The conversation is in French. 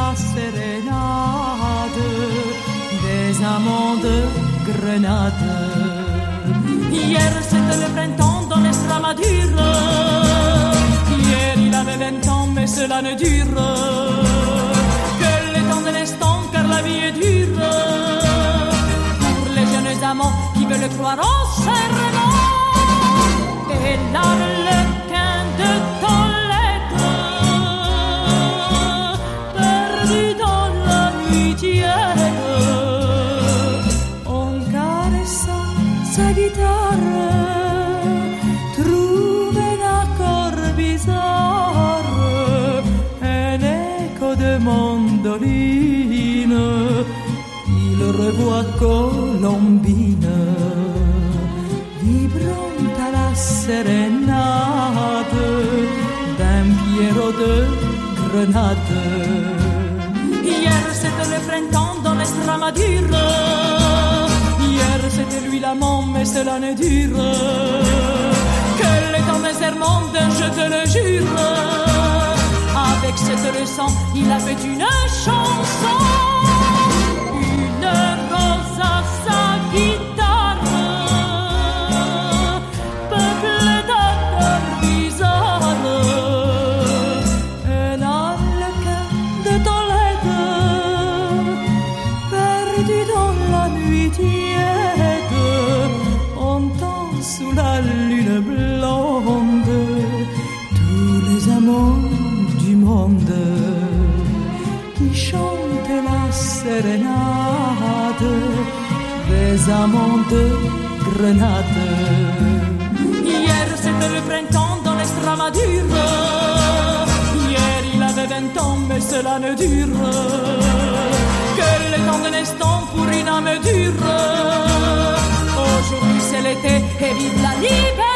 la sérénade des amants de Grenade. Hier c'était le printemps dans l'Estramadure. Hier il avait 20 ans mais cela ne dure que le temps de l'instant car la vie est dure pour les jeunes amants qui veulent croire au serment. Et l'arlequin de Tolède perdu dans la nuit tiède en caressant sa guitare trouve un accord bizarre, un écho de mandoline. Il revoit Colombine vibrant à la sérénade d'un Pierrot de Grenade. Hier c'était le printemps dans l'Estramadure. Hier c'était lui l'amant mais cela ne dure que le temps d'un serment d'un je te le jure. Avec cette leçon il a fait une chanson, une rose à sa guitare peuplée d'accords bizarres. Un arlequin de Tolède perdu dans la nuit tiède entend sous la lune blonde tous les amants du monde qui chantent la sérénade des amants de Grenade. Hier c'était le printemps dans l'Estramadure. Hier il avait 20 ans mais cela ne dure que le temps d'un instant pour une âme dure. Aujourd'hui c'est l'été et vive la liberté.